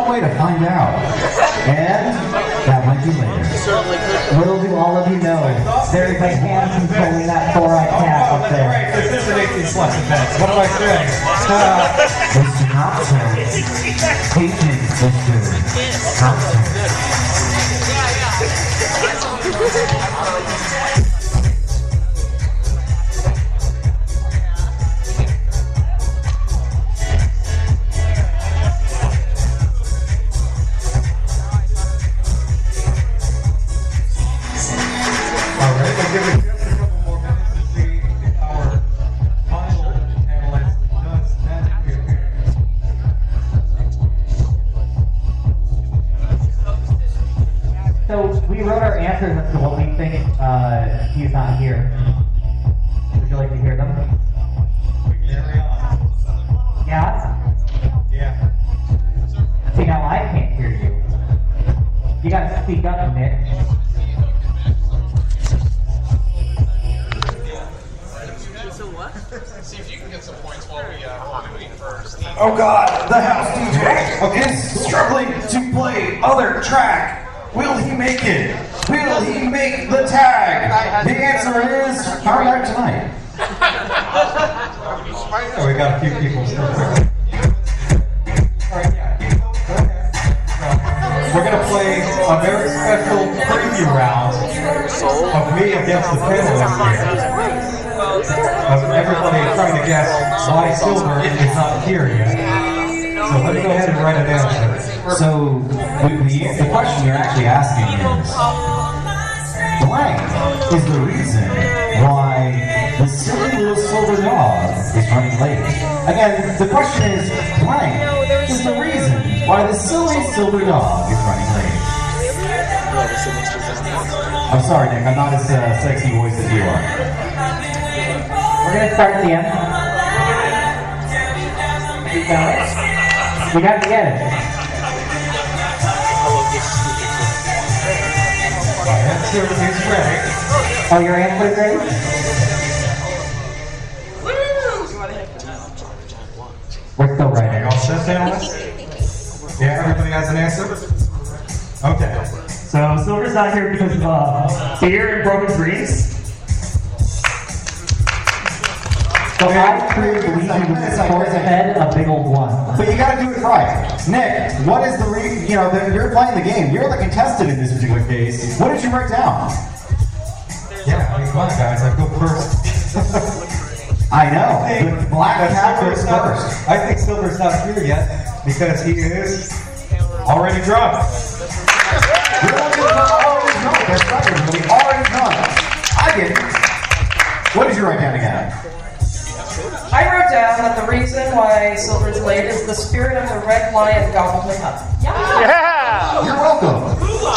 way to find out. And that might be later. Little do all of you know, there is a hand controlling that 4-eyed cat up there. Right, this is an 18+ event. What am I saying? Mr. Hopton. Patient Mr. Hopton. So we wrote our answers as to what we think he's not here. Would you like to hear them? Yeah? Yeah. See, now I can't hear you. You gotta speak up, Nick. See if you can get some points while we wait for Steve. Oh God, the house DJ is struggling to play other track. Will he make it? Will he make the tag? The answer is, all right tonight. Oh, we got a few people still there. Alright, yeah. We're going to play a very special preview round of me against the panelists here. Of everybody trying to guess why Silver is not here yet. So let me go ahead and write an answer. So, the question you're actually asking is, blank is the reason why the silly little silver dog is running late. Again, the question is, blank is the reason why the silly silver dog is running late. I'm sorry, Nick, I'm not as sexy voice as you are. We're gonna start at the end. You got it? We got the end. My answer is ready. Oh, your answer is ready? We're still Are you writing. all set, panelists? Yeah, everybody has an answer? Okay. So Silver's not here because of beer and broken dreams. So I truly believe he was towards ahead a big old one. But you gotta do it right. Nick, what is the you're playing the game. You're the contestant in this particular case. What did you write down? Yeah, come on, guys, I go first. I know. The black cat goes Silver's not- first. I think Silver's not here yet because he is already drunk. You're already drunk. That's right, everybody. Already drunk. I get it. What did you write down again? I wrote down that the reason why Silver's late is the spirit of the red lion gobbled him up. You're welcome.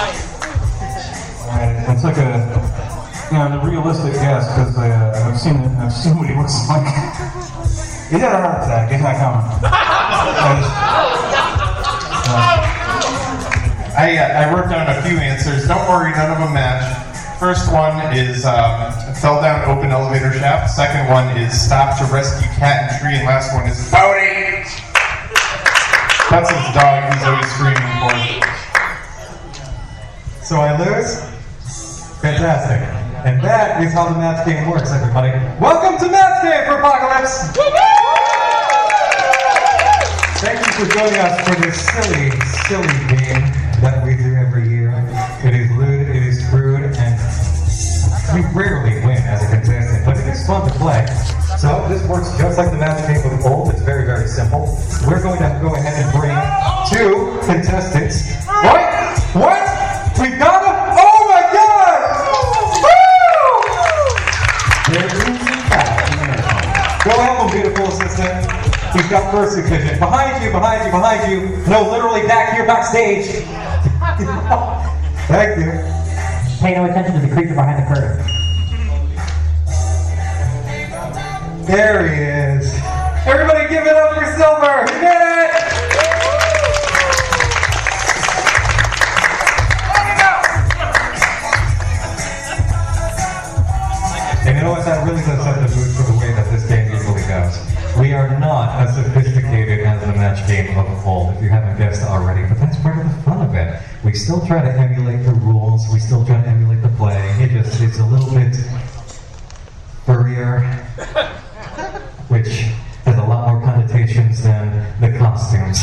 I took the realistic guess because I've seen what he looks like. He's had a heart attack. He's not coming. I wrote down a few answers. Don't worry, none of them match. First one is fell down open elevator shaft. Second one is stop to rescue cat and tree. And last one is boating. That's his dog. He's always screaming for it. So I lose? Fantastic. And that is how the math game works, everybody. Welcome to Math Game for Apocalypse! Thank you for joining us for this silly, silly game that we do every year. It is lewd, it is crude, and we rarely win as a contestant, but it is fun to play. So this works just like the Math Game with old. It's very, very simple. We're going to go ahead and bring two contestants. What? We've got them? Oh my God! Go help him, beautiful assistant. He's got first vision. Behind you, behind you, behind you. No, literally back here, backstage. Thank you. Pay no attention to the creature behind the curtain. There he is. Everybody give it up for Silver. He did it! And you know what? That really does set the mood for the way that this game usually goes. We are not as sophisticated as the match game of old, if you haven't guessed already, but that's part of the fun of it. We still try to emulate the rules, we still try to emulate the play. It's a little bit furrier, which has a lot more connotations than the costumes.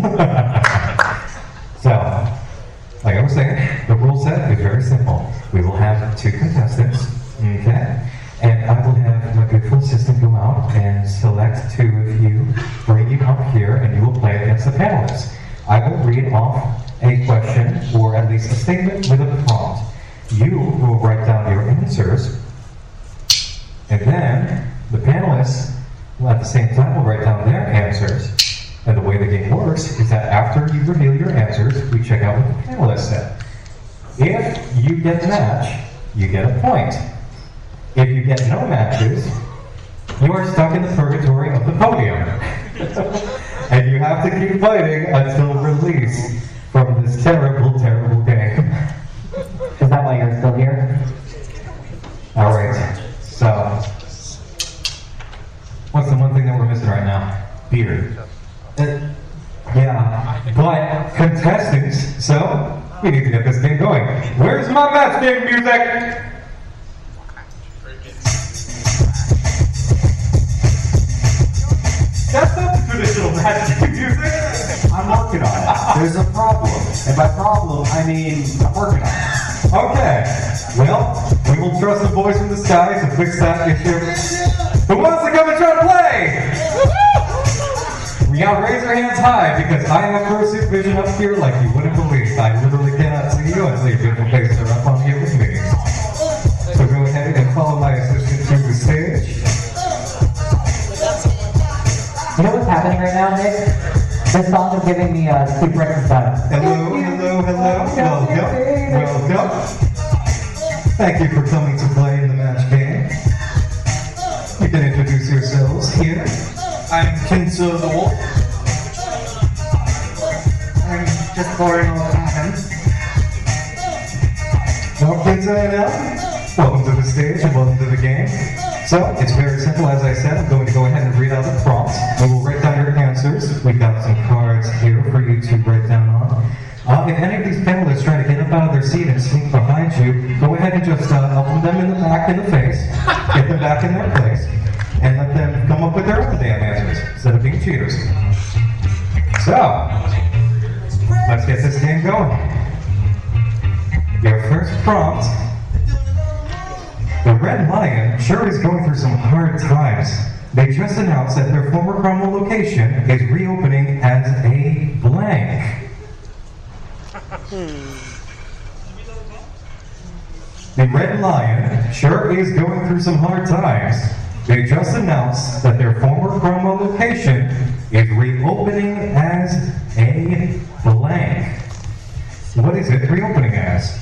So, like I was saying, the rule set is very simple. We will have 2 contestants, okay? And I will have my beautiful assistant go out and select 2 of you, bring you up here, and you will play against the panelists. I will read off a question, or at least a statement with a prompt. You will write down your answers, and then the panelists will at the same time will write down their answers. And the way the game works is that after you reveal your answers, we check out what the panelists said. If you get a match, you get a point. If you get no matches, you are stuck in the purgatory of the podium. And you have to keep fighting until release from this terrible, terrible game. Is that why you're still here? Alright, so what's the one thing that we're missing right now? Beer. Yeah, but contestants, so we need to get this game going. Where's my match game music? That's not the traditional match game music. I'm working on it. There's a problem. And by problem, I mean I'm working on it. Okay, well, we will trust the boys from the sky to fix that issue. Who wants to come and try to play? We gotta raise our hands high because I have fursuit vision up here like you wouldn't believe. I literally cannot see you until your beautiful faces are up on here with me. So go ahead and follow my assistant to the stage. You know what's happening right now, Nick? This song is giving me super exercise. Hello, hello, hello. Welcome, welcome. Thank you for coming to play in the match game. You can introduce yourselves here. I'm Kinzo the Wolf. I'm just boring old Adam. Well, kids, welcome to the stage and welcome to the game. So, it's very simple. As I said, I'm going to go ahead and read out the prompts. We will write down your answers. We've got some cards here for you to write down on. If any of these panelists try to get up out of their seat and sneak behind you, go ahead and just elbow them in the back in the face, get them back in their place, and let them come up with their own damn answers instead of being cheaters. So, let's get this game going. Your first prompt. The Red Lion sure is going through some hard times. They just announced that their former Cromwell location is reopening as a blank. The Red Lion sure is going through some hard times. They just announced that their former Cromwell location is reopening as a blank. What is it reopening as?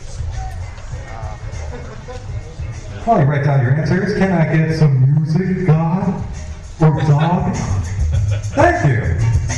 While you write down your answers, can I get some music, God? Or dog? Thank you.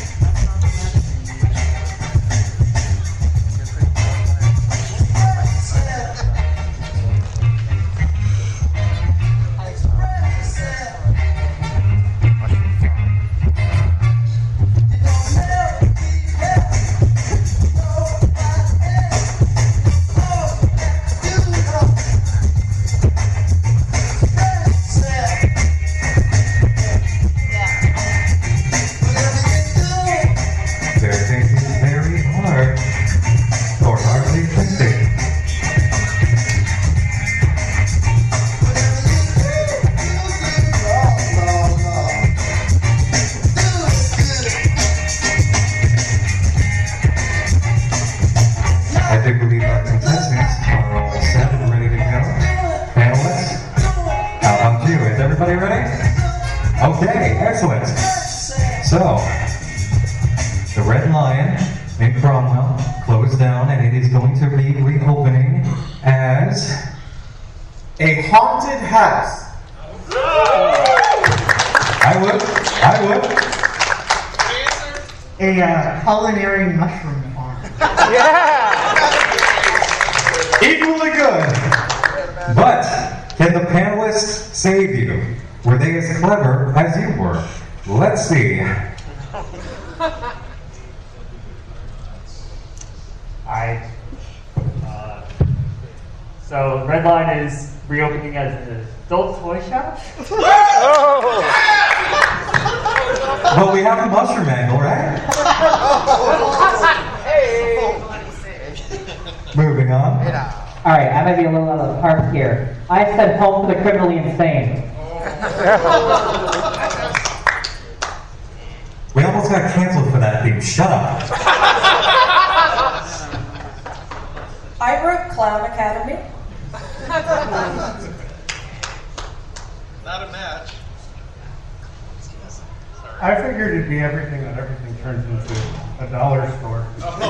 A haunted house. I would. A culinary mushroom farm. Equally good. But can the panelists save you? Were they as clever as you were? Let's see. So Redline is reopening as an adult toy shop? Well, we have the mushroom angle, right? Moving on. Alright, I might be a little out of the park here. I said home for the criminally insane. We almost got canceled for that theme. Shut up. I wrote Clown Academy. Not a match. I figured it'd be everything that everything turns into a dollar store.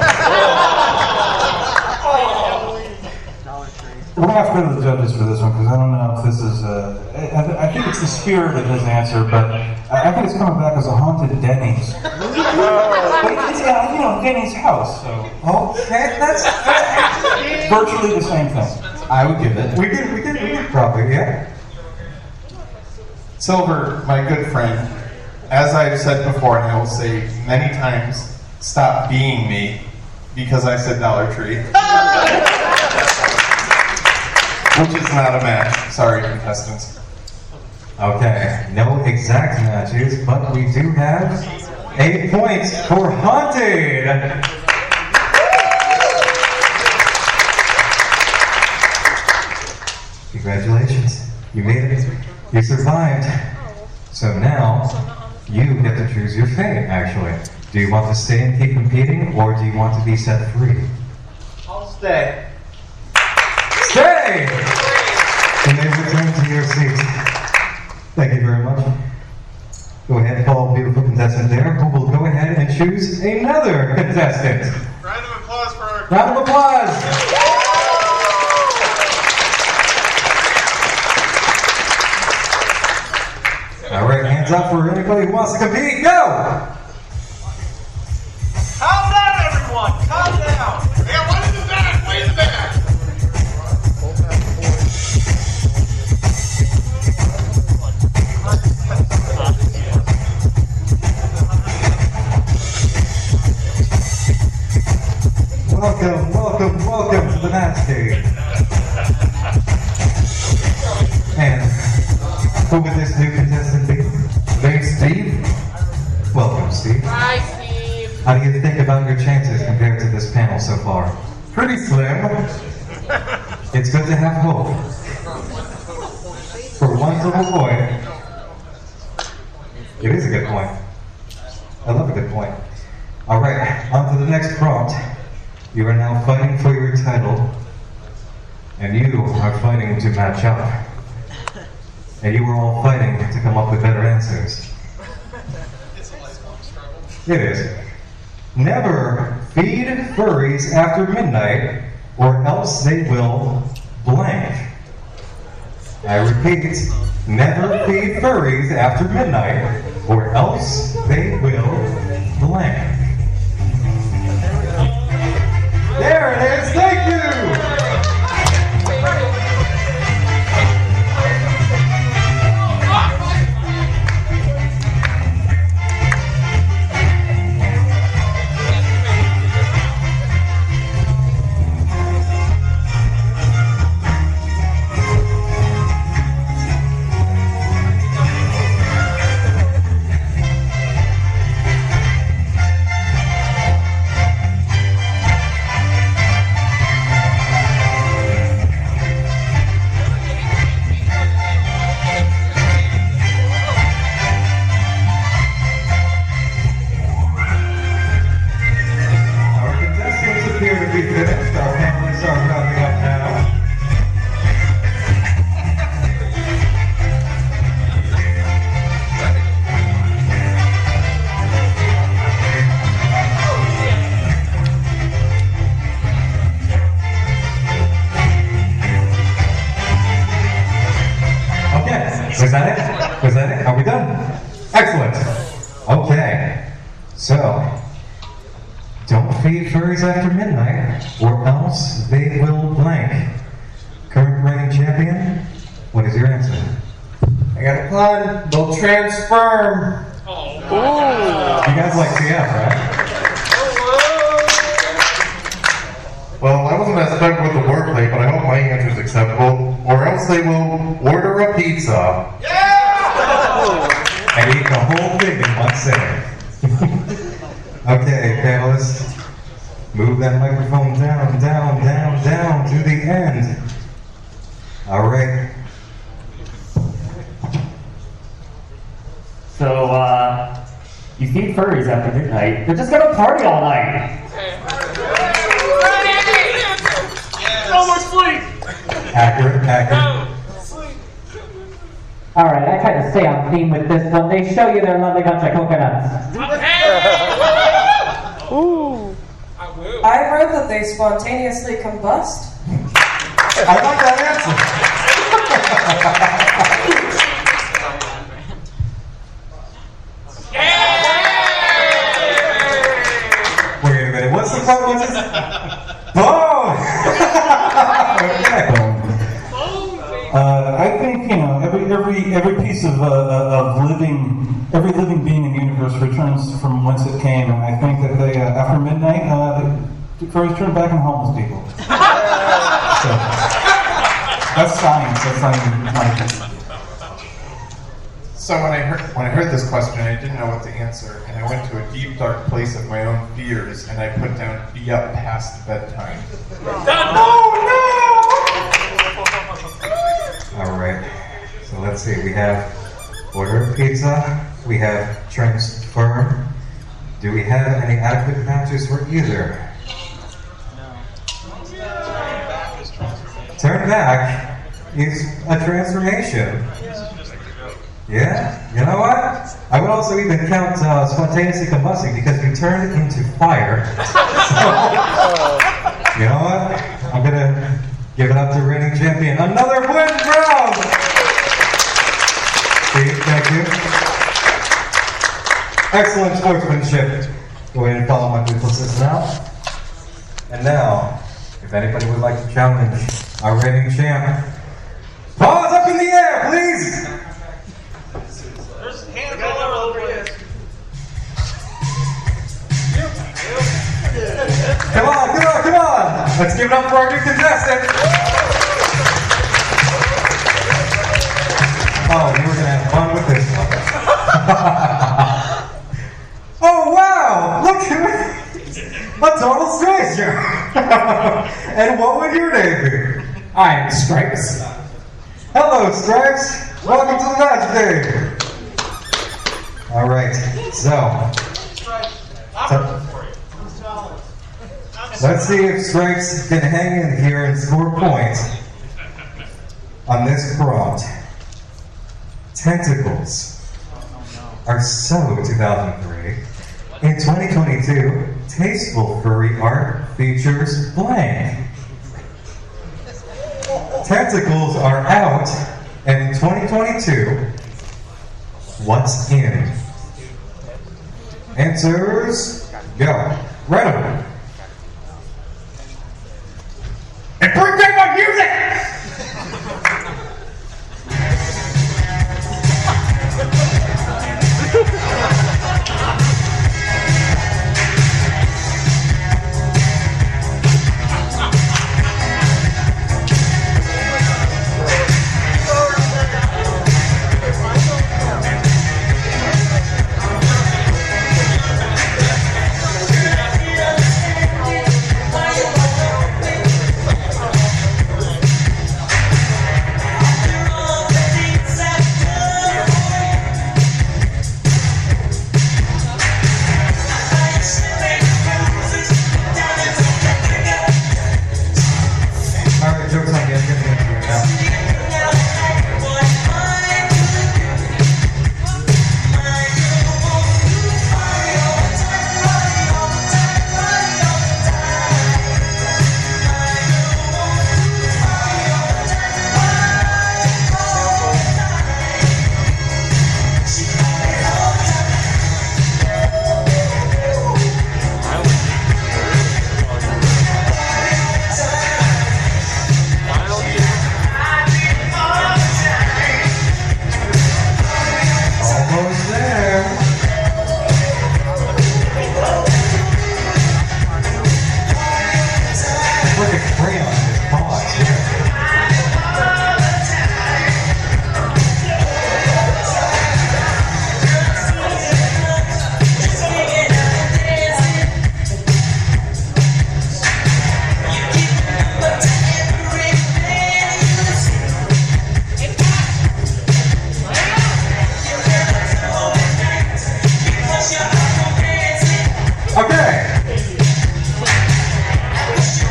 We're going to have to go to the judges for this one because I don't know if this is. I think it's the spirit of his answer, but I think it's coming back as a haunted Denny's. But it's Denny's house, so. Okay, that's virtually the same thing. I would give it. We could probably, yeah. Silver, my good friend, as I've said before, and I will say many times, stop being me because I said Dollar Tree. Which is not a match. Sorry, contestants. Okay, no exact matches, but we do have 8 points for Haunted. Congratulations, you made it. You survived. So now, you get to choose your fate, actually. Do you want to stay and keep competing, or do you want to be set free? I'll stay. Stay! You may return to your seats. Thank you very much. Go ahead, call beautiful contestant there, who will go ahead and choose another contestant. Round of applause for our... Round of applause! All right, hands up for anybody who wants to compete. Go! Calm down, everyone! Calm down! Yeah, one in the back! Way in the back! Welcome to the match stage. And who would this new contestant be? Thanks, Steve. Welcome, Steve. Hi, Steve. How do you think about your chances compared to this panel so far? Pretty slim. It's good to have hope. For one little boy. It is a good point. I love a good point. All right, on to the next prompt. You are now fighting for your title, and you are fighting to match up. And you are all fighting to come up with better answers. It's a lifelong struggle. It is. Never feed furries after midnight, or else they will blank. I repeat, never feed furries after midnight, or else they will blank. There it is, thank you! Was that it? Was that it? Are we done? Excellent. Okay. So, don't feed furries after midnight, or else they will blank. Current reigning champion, what is your answer? I got a pun. They'll transform. You guys like CF, right? Well, I wasn't as stuck with the wordplay, but I hope my answer is acceptable, or else they will order a pizza. And eat the whole thing in one sitting. Okay, panelists, move that microphone down, down, down, down to the end. All right. So, you feed furries after midnight. They're just gonna party all night. So much sleep. Accurate, accurate. Alright, I tried to stay on theme with this one. They show you their lovely bunch of coconuts. I wrote that they spontaneously combust. I like that answer. Wait a minute, what's the part? What's this? Bone! Okay. I think, you know, every piece of every living being in the universe returns from whence it came, and I think that they after midnight, the furries turn back into homeless people. So that's science. That's not even my. So when I heard this question, I didn't know what to answer, and I went to a deep, dark place of my own fears, and I put down "be up past bedtime." All right, so let's see. We have order pizza. We have transform. Do we have any adequate matches for either? Turn back is a transformation. Yeah, you know what? I would also even count spontaneously combusting because you turned into fire. So, you know what? I'm gonna give it up to reigning champion. Another win round! Steve, thank you. Excellent sportsmanship. Go ahead and follow my beautiful sister now. And now, if anybody would like to challenge our reigning champ, paws up in the air, please! There's hands all over you. Come on, come on, come on! Let's give it up for our new contestant! Oh, we were gonna have fun with this one. Oh, wow! Look at me! A total stranger! And what would your name be? I am Stripes. Hello, Stripes! Welcome to the match day! Alright, so let's see if Stripes can hang in here and score points on this prompt. Tentacles are so 2003. In 2022, tasteful furry art features blank. Tentacles are out, and in 2022, what's in? Answers, go. Random. And bring back my music!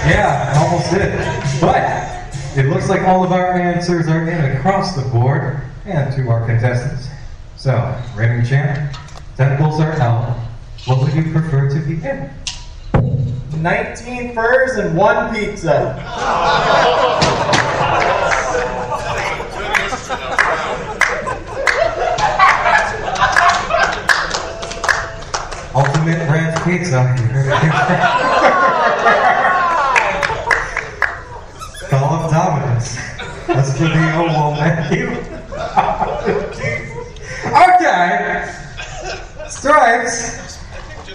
Yeah, almost did. But it looks like all of our answers are in across the board, and to our contestants. So, reigning champ, tentacles are out. What would you prefer to be in? 19 furs and 1 pizza. Ultimate ranch pizza. Call up Domino's. That's for the old menu. Okay. Stripes.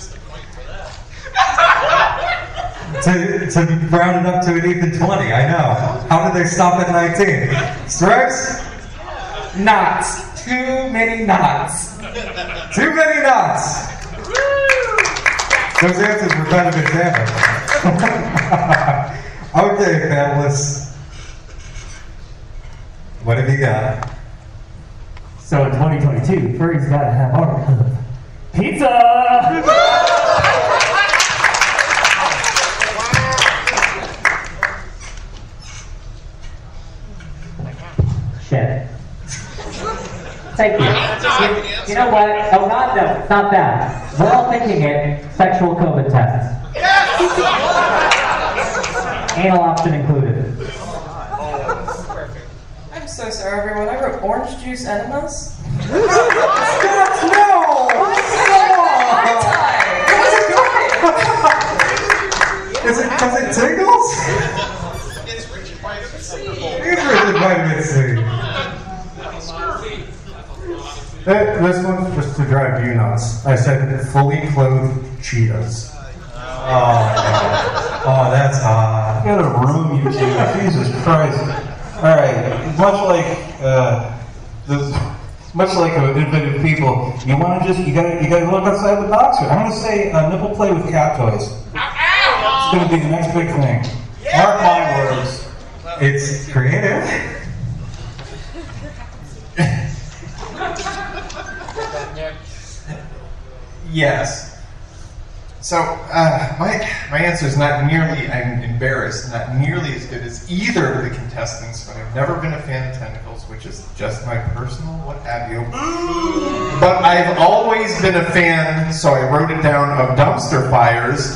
To round it up to an even 20, I know. How did they stop at 19? Stripes? Knots. Too many knots. Too many knots. Those answers were kind of examined. Okay, panelists. What have you got? So in 2022, furries gotta have our pizza! Shit. Thank you. You know what? Oh, God, no, it's not that. We're all thinking it. Sexual COVID tests. Anal option included. I'm so sorry, everyone. I wrote orange juice enemas. No! Is it because it tingles? It's rich in vitamin C. It is rich in vitamin C. This one's just to drive you nuts. I said fully clothed cheetahs. Oh, that's odd. You gotta room you two. Jesus Christ. Alright, much like inventive people, you gotta look outside the box here. I'm gonna say nipple play with cat toys. It's gonna be the next big thing. Mark my words. It's creative. Yes. So, my answer is not nearly, I'm embarrassed, not nearly as good as either of the contestants, but I've never been a fan of tentacles, which is just my personal what have you. But I've always been a fan, so I wrote it down, of dumpster fires.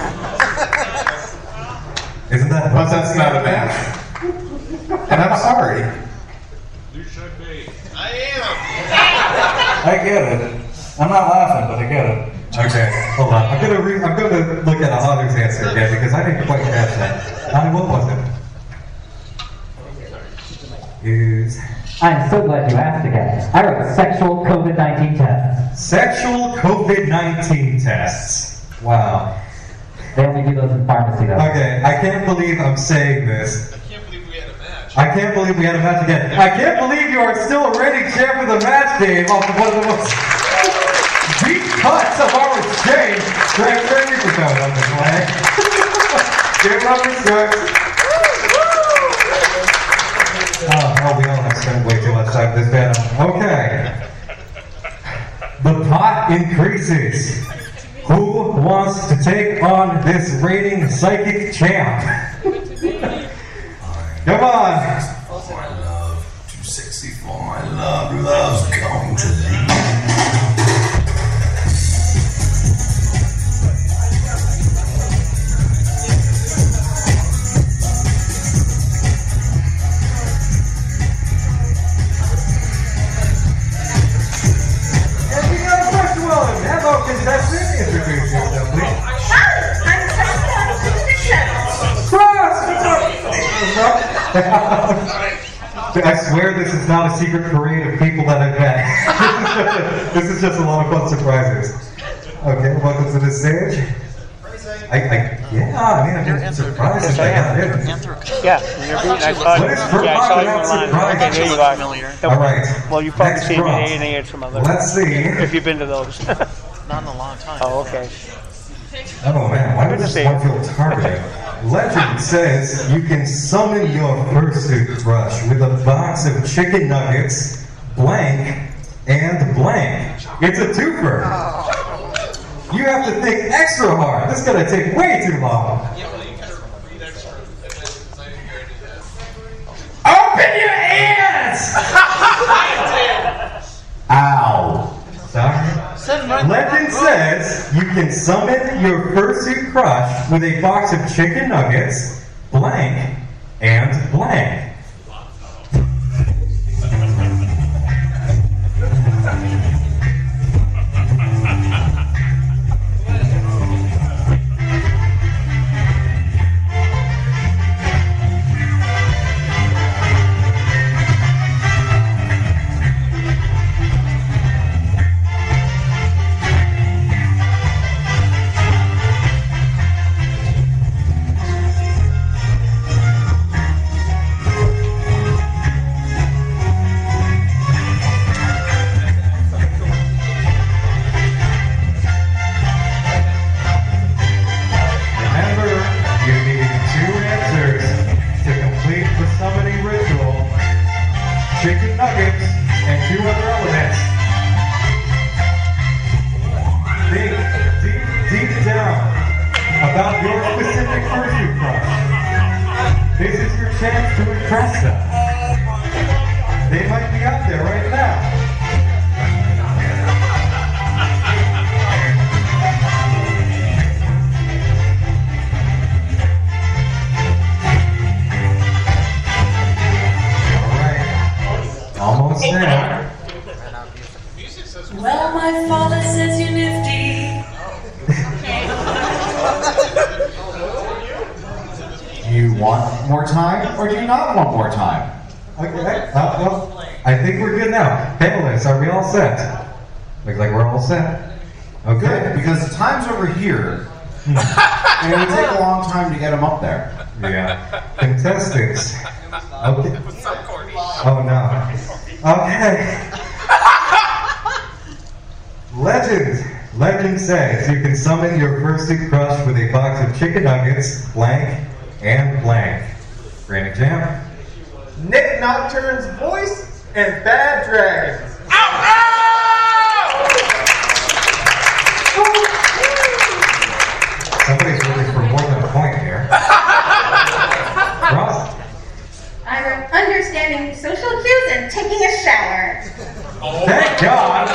Isn't that? But that's not a match. And I'm sorry. You should be. I am. I get it. I'm not laughing, but I get it. Okay, hold on. I'm gonna look at Ahanu's answer again because I didn't quite catch that. Ahanu, what was it? I'm so glad you asked again. I wrote sexual COVID-19 tests. Sexual COVID-19 tests. Wow. They only do those in pharmacy, though. Okay, I can't believe I'm saying this. I can't believe we had a match. I can't believe we had a match again. I can't believe you are still a reigning champ of the match game off of one of the most deep cuts of our exchange. Greg, thank you for coming on this way. Give it up respect. Oh, we all have spent way too much time with this panel. Okay. The pot increases. Who wants to take on this reigning psychic champ? Come on. For my love, too sexy for my love, love's going to leave. Hello, contestant. Introduce yourself, please. Hi, I'm I swear this is not a secret parade of people that I've met. This is just a lot of fun surprises. Okay, welcome to the stage. I'm just surprised if I got in. Yeah, What is okay, there you are. All right. Well, you've probably seen A&A and some other. Let's see. If you've been to those. Not in a long time. Oh, okay. Oh man, why does this one feel targeted? Legend says you can summon your fursuit crush with a box of chicken nuggets, blank, and blank. It's a twofer. You have to think extra hard. This is gonna take way too long. says you can summon your fursuit crush with a box of chicken nuggets, blank, and blank. Chicken nuggets and 2 other elements. Think deep down about your specific fursuit crush. This is your chance to impress them. They might be out there right now. Almost there. Well, my father says you're nifty. You want more time, or do you not want more time? Okay, well, I think we're good now. Panelists, are we all set? Looks like we're all set. Okay. Good, because the time's over here, and it would take a long time to get them up there. Yeah. Contestants. Okay. Oh no. Okay. Legend says you can summon your fursuit crush with a box of chicken nuggets, blank, and blank. Granny Jam. Nick Nocturne's voice and Bad Dragons. Somebody's looking for more than a point here. Ross. I'm understanding social cues and taking a shower. Thank God.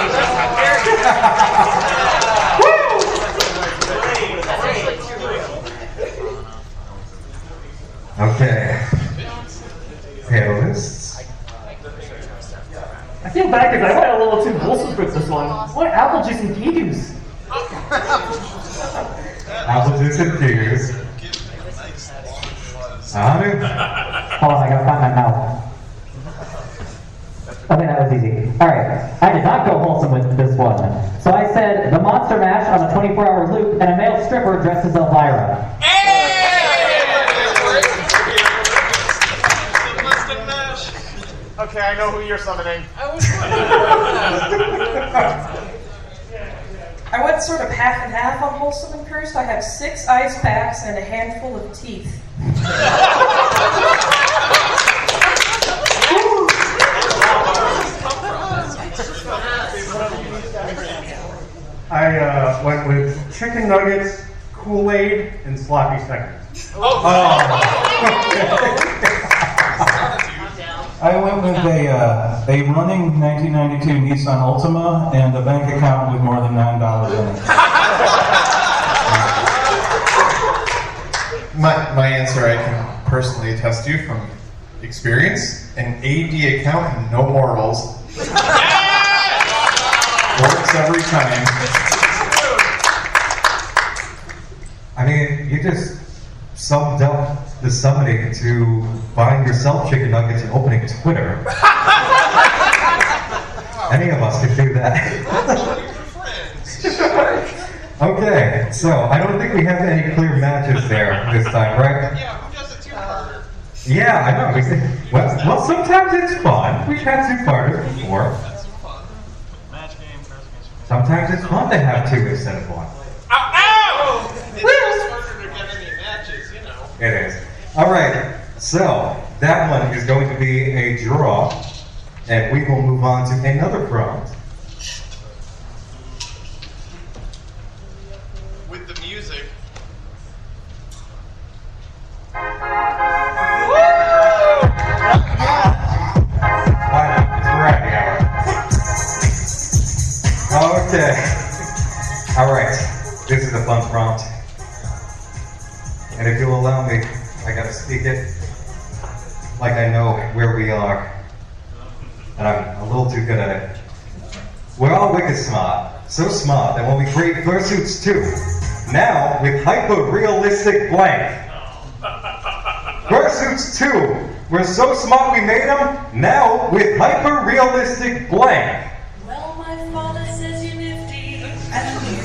Okay. Panelists. I feel bad because I went a little too wholesome with this one. What apple juice and pea juice? Apple juice and peas. Anu? Hold on, I gotta find my mouth. Okay, that was easy. Alright, I did not go wholesome with this one. So I said the Monster Mash on a 24-hour loop and a male stripper dressed as Elvira. Okay, I know who you're summoning. I went sort of half and half on wholesome and cursed. I have 6 ice packs and a handful of teeth. I went with chicken nuggets, Kool-Aid, and sloppy seconds. I went with a running 1992 Nissan Altima and a bank account with more than $9 in it. My answer, I can personally attest to from experience, an AD account and no morals. Works every time. I mean, you just summed up the summoning to buying yourself chicken nuggets and opening Twitter. Any of us could do that. Okay, so I don't think we have any clear matches there this time, right? Yeah, who does a two-parter? Yeah, I know. Well, sometimes it's fun. We've had two-parters before. Sometimes it's fun to have 2 instead of 1. Ow! It's just harder to get any matches, you know. It is. All right, so that one is going to be a draw, and we will move on to another round. With the music. Why not? It's variety hour. Okay. All right. allow me, I gotta speak it like I know where we are. And I'm a little too good at it. We're all wicked smart. So smart that when we create fursuits too, now with hyper-realistic blank. Fursuits 2. We're so smart we made them, now with hyper-realistic blank. Well, my father says you're nifty, and we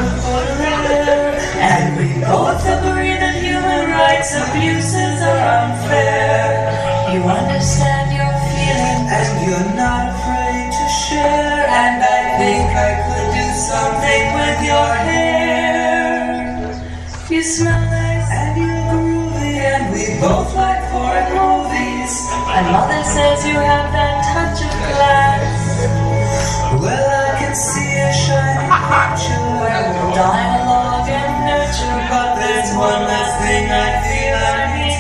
and we both agree that human rights abuses are unfair. You understand your feelings, and you're not afraid to share. And I think I could do something with your hair. You smell nice, and you're groovy, and we both like foreign movies. And mother says you have that touch of class. Well, I can see a shining future and we'll dialogue and nurture. But there's one last thing I feel I need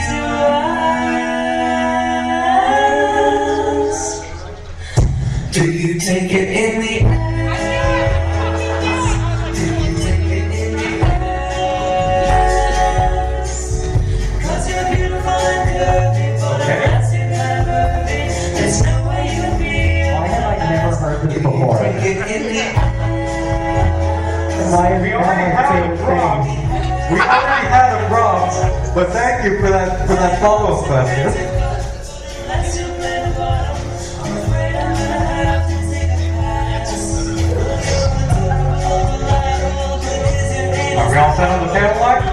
to ask. Do you take it in the ass? Do you take it in the ass? 'Cause you're beautiful and curvy, but unless you've never been, there's no way you'd be. Why have I never heard this before? We already had a prompt, but thank you for that follow-up question. Are we all set on the panel line?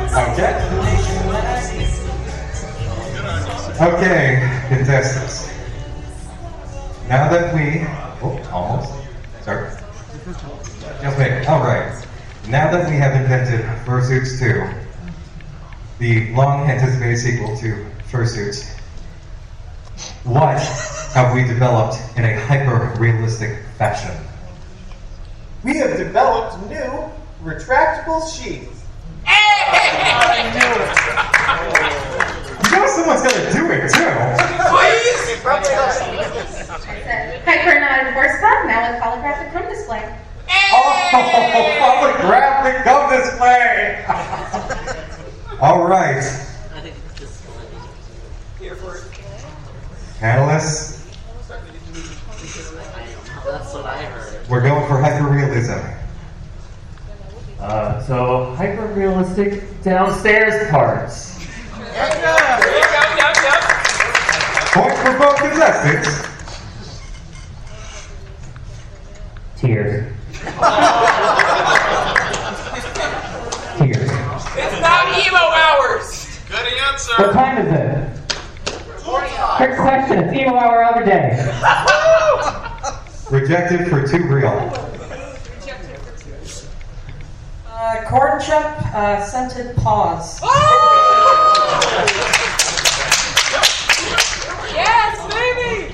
Okay. Okay, contestants. Now that we, almost, sorry. Just wait, all right. Now that we have invented Fursuits 2, the long-anticipated sequel to Fursuits, what have we developed in a hyper-realistic fashion? We have developed new retractable sheets. I knew it. You know someone's gonna do it too. Please! Hyper-nodded horseback, now with holographic room display. Oh, holographic gum display! All right. Panelists, That's what I heard. we're going for hyper-realism. So, hyper-realistic downstairs parts. Points for both contestants. Tears. Tears. It's not emo hours. Good answer. What time is it? Trick question. It's emo hour every day. Rejected for too real. Corn chip, scented paws. Yes, baby.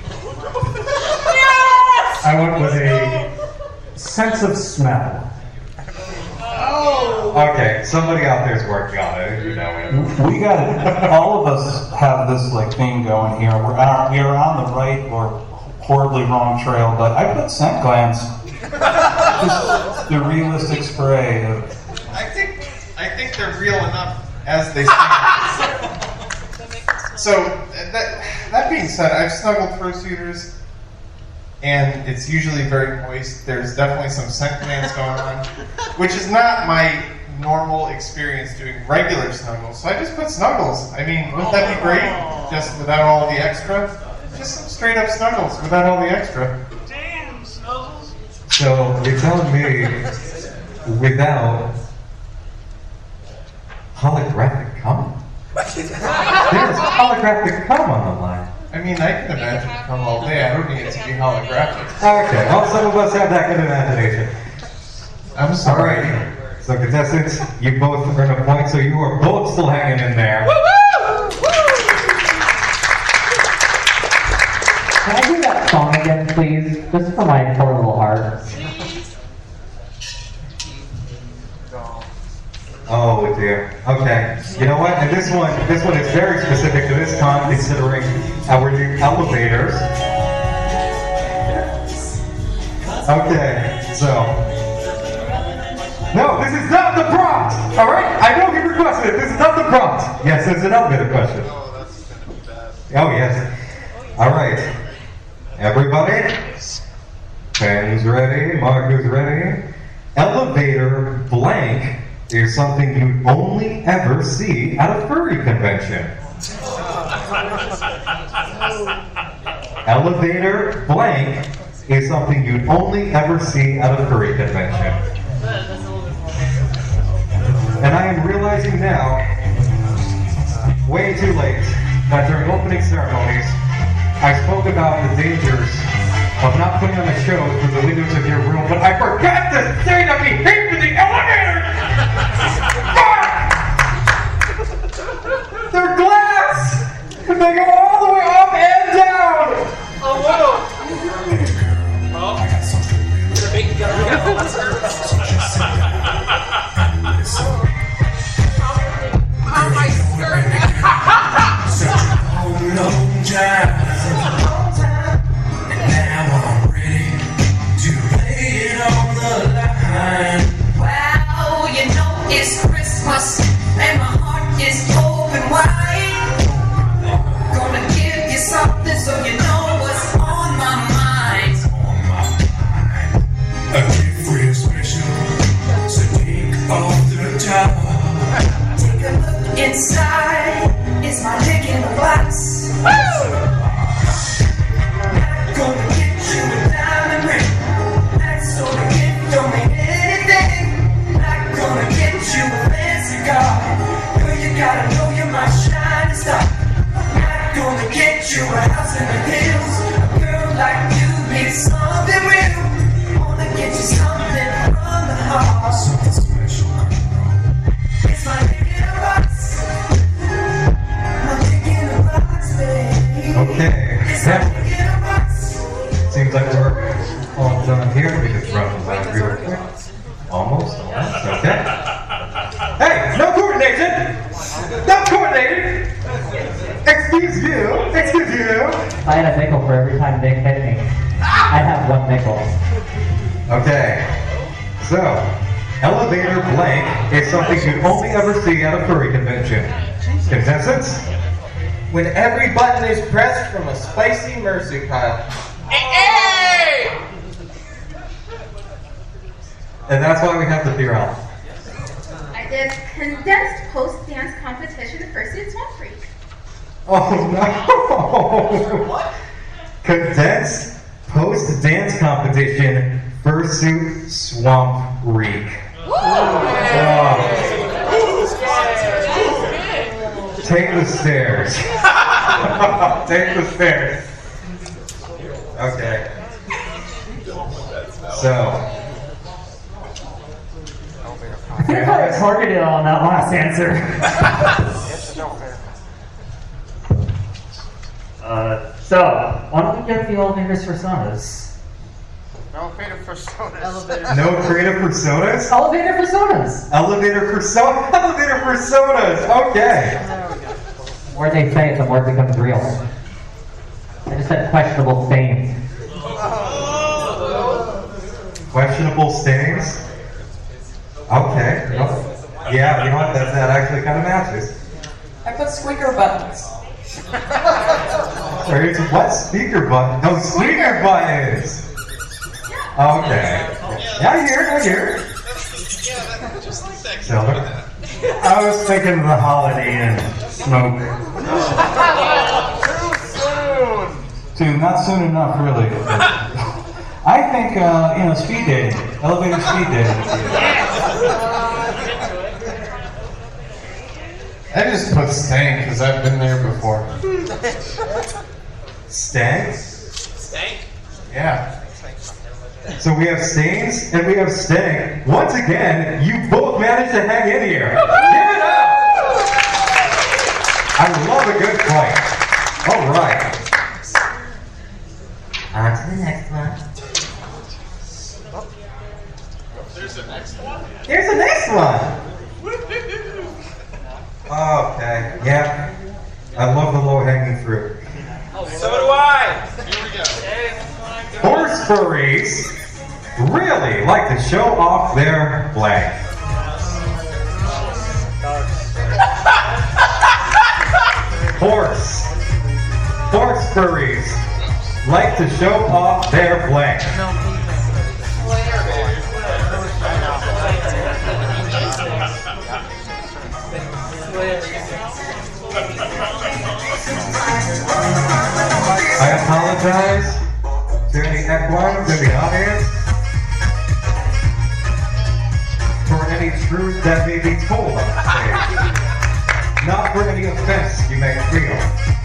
Yes. I went with a sense of smell. Oh. Okay, somebody out there's working on it. You know it. We got it. All of us have this like thing going here. We're on the right or horribly wrong trail, but I put scent glands. Just the realistic spray of. I think they're real enough as they stand. So that being said, I've snuggled fursuiters, and it's usually very moist. There's definitely some scent glands going on, which is not my normal experience doing regular snuggles. So I just put snuggles. I mean, wouldn't that be great? Just without all the extra? Just some straight up snuggles without all the extra. Damn, snuggles. So you're telling me without holographic cum? There's holographic cum on the line. I mean, I can imagine cum all day. I don't need it to be holographic. Okay, well, some of us have that good imagination. I'm sorry. All right. So contestants, you both earned a point, so you are both still hanging in there. Can I do that song again, please? Just for my poor little heart. Oh dear. Okay. You know what? And this one is very specific to this con, considering our new elevators. Okay. So. No, this is not the prompt. All right. I know you were your question. This is not the prompt. Yes, it's an elevator question. Oh, yes. All right. Everybody? Pens ready? Markers ready? Elevator blank is something you only ever see at a furry convention. Elevator blank is something you'd only ever see at a furry convention. And I am realizing now, way too late, that during opening ceremonies, I spoke about the dangers of not putting on a show through the windows of your room, but I forgot to say that we hate the elevators! Fuck! They're glass! And they go all the way up and down! Oh, whoa! I got something long time. And now I'm ready to lay it on the line. Wow, you know it's Christmas and my heart is open wide. Gonna give you something so you know what's on my mind. A gift real special, so take off the top. Take a look inside, it's my dick in the box. Gonna get you a diamond ring. That sort of gift don't mean anything. Not gonna get you a fancy car. Girl, you gotta know you're my shining star. Not gonna get you a house in the hills. A girl like you needs something real. Wanna get you something from the heart. Something special, It's my dick in a box. My dick in a box, baby. Okay. It's my dick in a box. Seems like we're all done here. We just run the line real quick. Almost. Okay. Hey, no coordination! No coordinating! Excuse you! Excuse you! I had a nickel for every time Nick hit me. I have one nickel. Okay. So, elevator blank is something you only ever see at a furry convention. Contestants? When every button is pressed from a spicy mercy pile. Hey! And that's why we have the beer out. I did condensed post-dance competition fursuit swamp freak. Oh no! What? Condensed post-dance competition fursuit swamp reek. Take the stairs. Take the stairs. Okay. So. I think I got targeted on that last answer. So, why don't we get the elevators personas? No creative personas. No creative personas? Elevator personas. Elevator personas. Okay. The more they say it, the more it becomes real. I just said questionable stains. Questionable stains? Okay. Yeah, you know what? That actually kind of matches. I put squeaker buttons. There's what? Speaker button? No, speaker buttons! Okay. Yeah, I hear it. Silver? I was thinking of the Holiday Inn smoke. Dude, not soon enough, really. I think, speed dating. Elevator speed dating. I just put stank because I've been there before. Stank? Stank? Yeah. So we have stains and we have stank. Once again, you both managed to hang in here. Give it up! I love a good fight. All right. On to the next one. There's the next one? Here's the next one. Okay, yeah. I love the low-hanging fruit. So do I! Here we go. Horse furries really like to show off their blank. Horse furries like to show off their blank. I apologize to any equines in the audience for any truth that may be told on stage, not for any offense you may feel.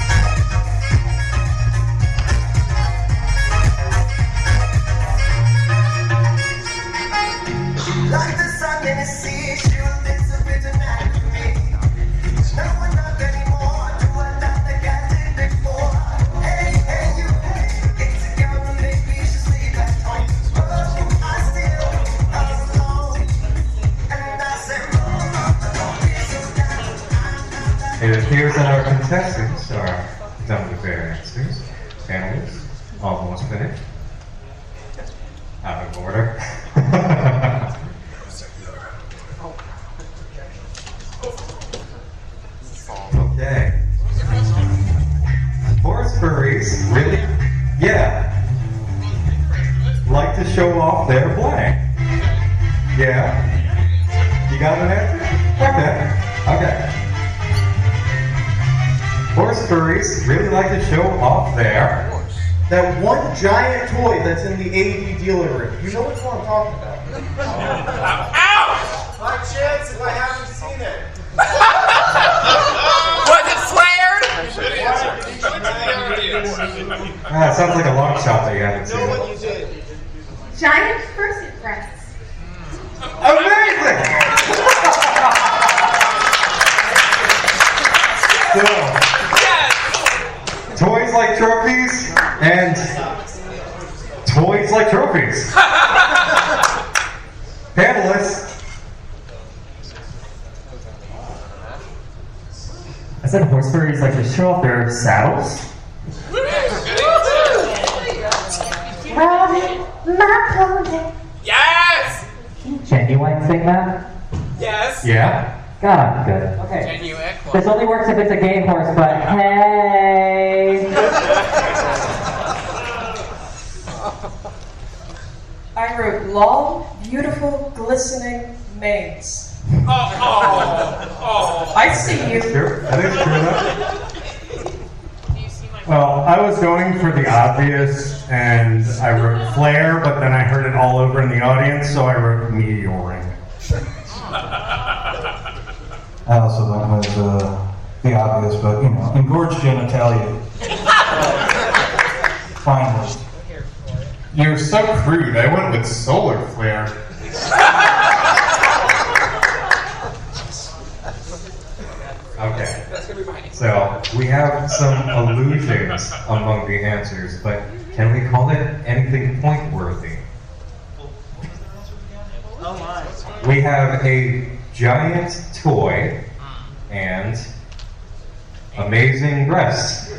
Like the sun in the sea, she will disappear tonight to me. No one not anymore, do another guy did before. Hey, hey, you, hey, it's a girl who make me should sleep at home. Oh, I still alone. And I said, It appears that our contestants are done with their answers. Panelists, almost finished. Out of order. Okay. Horse furries, really? Yeah. Like to show off their blank. Yeah. You got an answer? Okay. Horse furries really like to show off their... That one giant toy that's in the AV dealer room. You know which one I'm talking about. Ow! My chance if I haven't seen it. Was it flared? Sounds like a long shot that you haven't seen. Know what you did. Giant fursuit breasts. Amazing! So, toys like trophies and toys like trophies. Panelists. I said horse furries like to show off their saddles. Ride my pony. Yes! Genuine sing that? Yes. Yeah. God, I'm good. Okay. Genuine. This only works if it's a gay horse, but hey. I wrote long, beautiful, glistening manes. I see you. Sure. That is true enough. Well, I was going for the obvious, and I wrote flare, but then I heard it all over in the audience, so I wrote meteoring. I also went with the obvious, but you know, engorged genitalia. Finally. You're so crude. I went with solar flare. Okay. So, we have some illusions among the answers, but can we call it anything point-worthy? We have a giant toy and amazing breasts.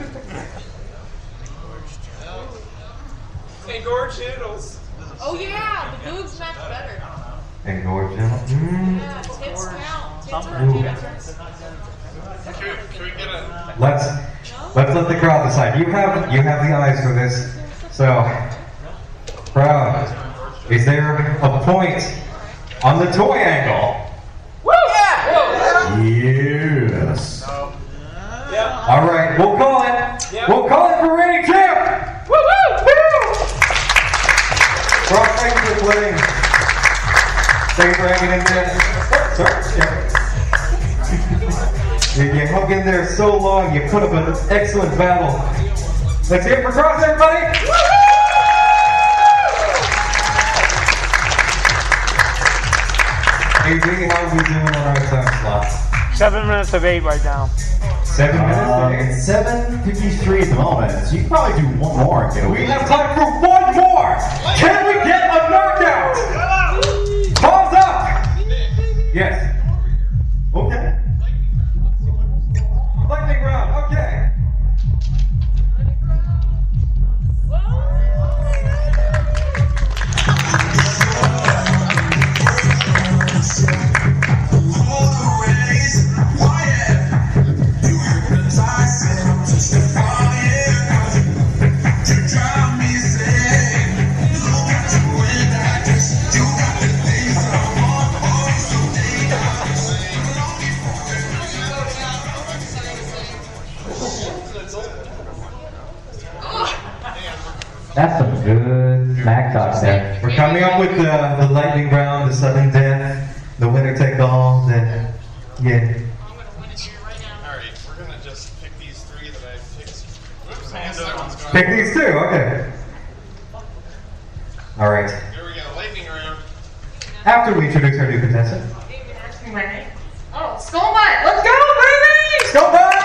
Engorged genitals. Oh yeah, the boobs match better. Engorged Yeah, tits count. Tits are genitals. Can we get a... Let's let the crowd decide. You have the eyes for this. So, crowd, is there a point on the toy angle? Woo! Yeah! Yes. Yeah. All right, we'll call it. Yeah. We'll call it for reigning champ. Woo woo! Woo! Ross, thank you for playing. Thank you for hanging in there. Sorry. You hung in there so long, you put up an excellent battle. Let's hear it for Cross, everybody! AJ, how are we doing on our time slot? 7 minutes of 8 right now. 7 minutes? It's 7:53 at the moment, so you can probably do one more. and get away. We have time for one more! Can we get a knockout? Thumbs up! Yes. Okay. Lightning round, okay. Always quiet. You hypnotize. good smack talk there. We're coming up with the lightning round, the sudden death, the winner take all, the yeah. Alright, we're gonna just pick these three that I picked. Oops, and the other one's gone. Pick these two, okay. All right. Here we go, lightning round. After we introduce our new contestant. My name? Oh, Skullbutt! Let's go, baby! Skullbutt!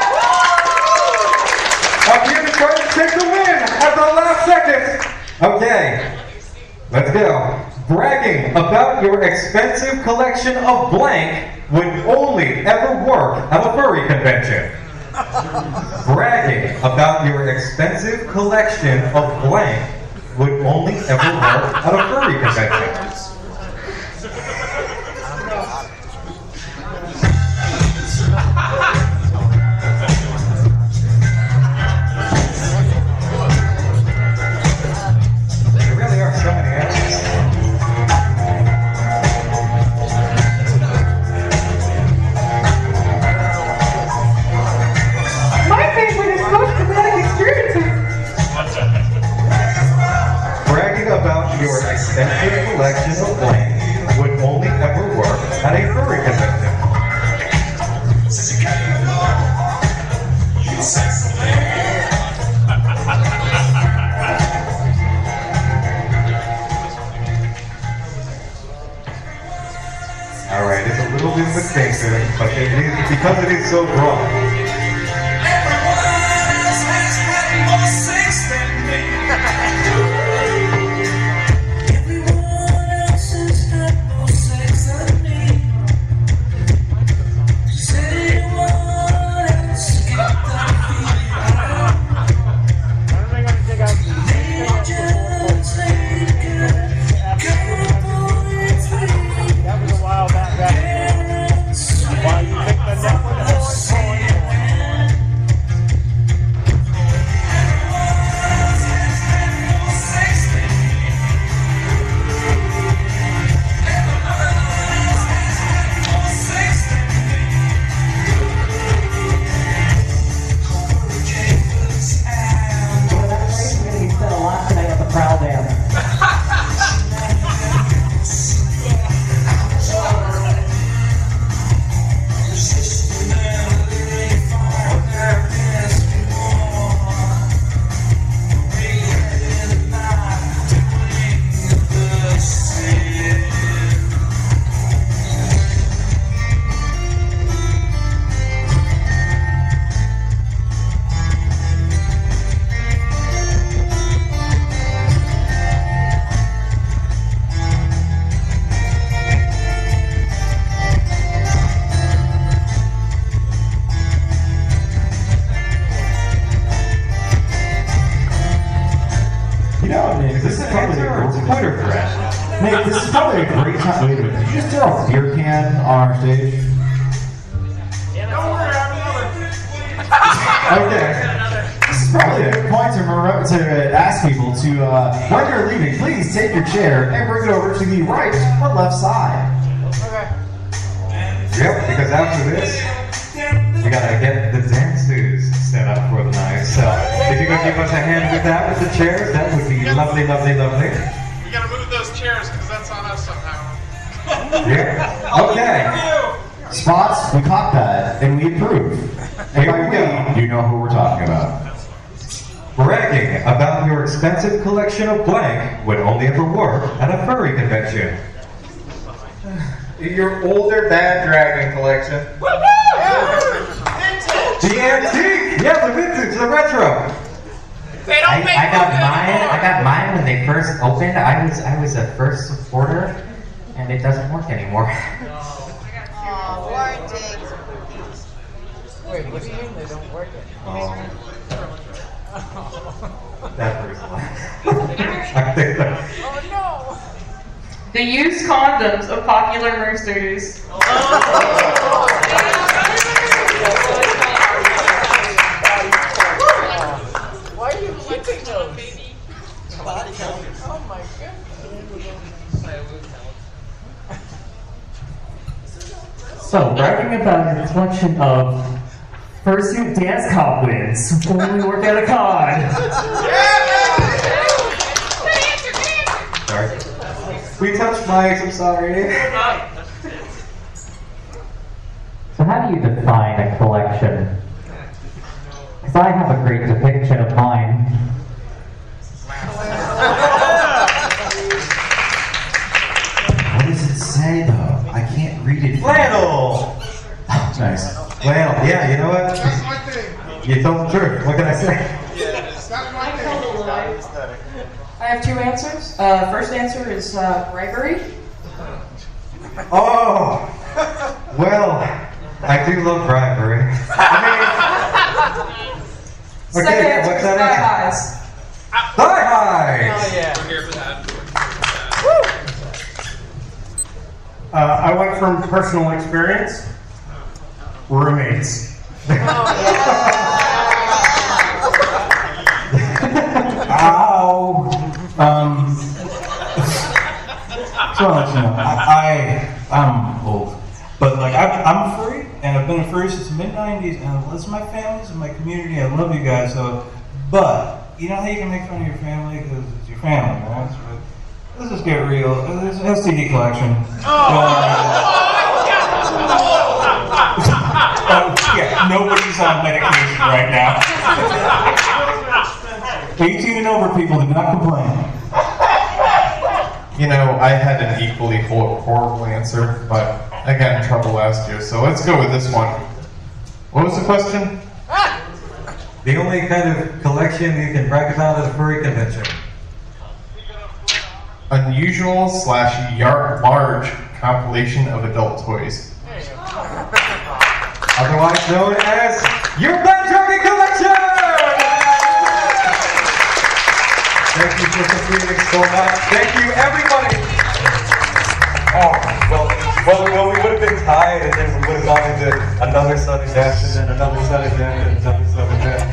Up here to try to take the win at the last second. Okay, let's go. Bragging about your expensive collection of blank would only ever work at a furry convention. Bragging about your expensive collection of blank would only ever work at a furry convention. There really are so many answers. My favorite is post-traumatic experiences. Bragging about your extensive collection of blank would only ever work at a furry convention. All right, it's a little bit mistaken, but it is because it is so broad. Nick, this is probably a great time. Wait a minute, did you just throw a beer can on our stage? Okay. This is probably a good point to ask people to, when you're leaving, please take your chair and bring it over to the right or left side. Yep, because after this, we gotta get the dancers set up for the night. So if you could give us a hand with that, with the chairs, that would be lovely, lovely, lovely. We gotta move those chairs because that's on us somehow. Yeah. Okay. Spots, we caught that, and we approve. And by we, you know who we're talking about. Bragging about your expensive collection of blank would only ever work at a furry convention. Your older bad dragon collection. The antique! Yeah, the vintage, the retro. I got mine when they first opened. I was a first supporter, and it doesn't work anymore. Wait, what do you mean they don't work anymore? That first one. Oh no! The used condoms of Popular Mercers. Why are you keeping those? Oh my goodness. So, bragging about your collection of fursuit dance comp wins only work at a con. Sorry. We touched mics, I'm sorry. So how do you define a collection? Because I have a great depiction of mine. What does it say though? I can't read it. Flannel! Oh, nice. Flannel, yeah, you know what? That's my thing. You told the truth. What can I say? That's my thing. I have two answers. First answer is bribery. Oh! Well, I do love bribery. Second Okay, answer what's is that thigh answer? highs. Thigh highs! Oh, yeah. We're here for that. I went from personal experience. Roommates. Ow! So I'll let you know, I'm old, but like I'm free, and I've been free since the mid-90s, and it's my family, it's my community. I love you guys. So, but you know how you can make fun of your family because it's your family, right? So, let's just get real. There's an STD collection. Yeah, nobody's on medication right now. 18 and over people do not complain. You know, I had an equally horrible answer, but I got in trouble last year, so let's go with this one. What was the question? The only kind of collection you can bracket out at a furry convention. Unusual / large compilation of adult toys. Otherwise known as your Ben Jerky Collection! Thank you for completing so much. Thank you, everybody! Oh, well, we would have been tied, and then we would have gone into another sudden death, and then another sudden death, and another sudden death.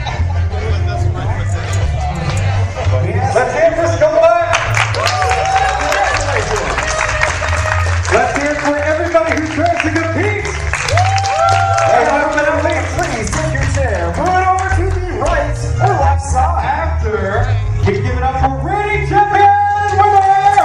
Let's hear it for Scumbag! Let's hear it for everybody who tries to compete! Please take your chair, move it over to the right or left side. After you give it up for reigning champion winner!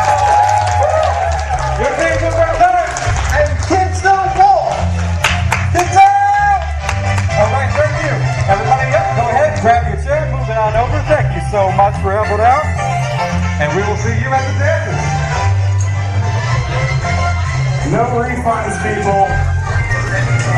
Your name is Lieutenant and Kingston Wolf! Kingston! Alright, thank you. Everybody up, go ahead, grab your chair, move it on over. Thank you so much for helping out. And we will see you at the dances. No refunds, people.